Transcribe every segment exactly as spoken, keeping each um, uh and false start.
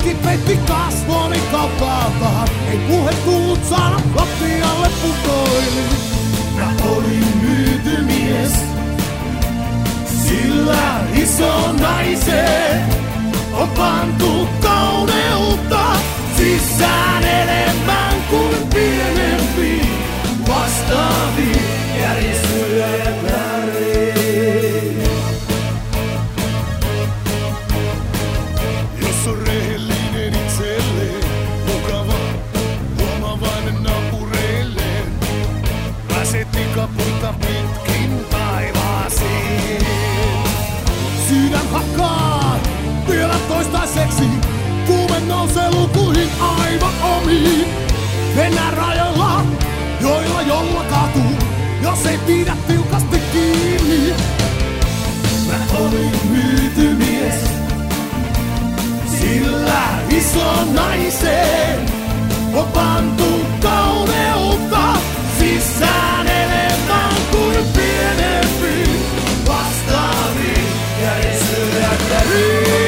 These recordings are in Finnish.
Maski peitti kasvoni kauppaakaan. Ei puhe tullut saada lattialle putoili. Mä olin myyty mies, sillä iso naiseen on pantu kauneutta sisään enemmän kuin pienempi vastaaviin järjestöjä ja väriin. Jos on rehellinen itselleen, mukava, huomavainen naapureilleen, pääset tikapuita pitkin taivaasiin. Sydän hakkaa vielä toistaiseksi, kuume nousee lukuihin aivan omiin. Mennään rajoilla, joilla jolla kaatuu, jos ei pidä tiukasti kiinni. Mä olin myyty mies, sillä iso naiseen on pantu kauneutta sisään enemmän kuin pienempi vastaaviin järjestöjä käriin.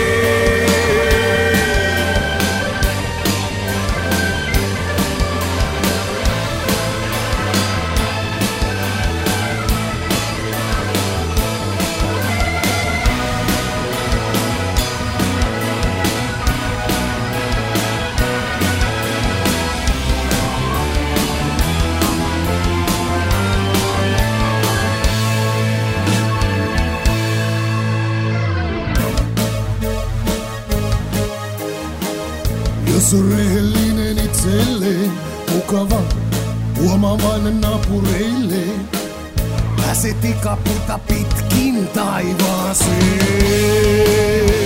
Jos on rehellinen itselleen, mukava, huomavainen naapureilleen, pääset tikapuita pitkin taivaaseen.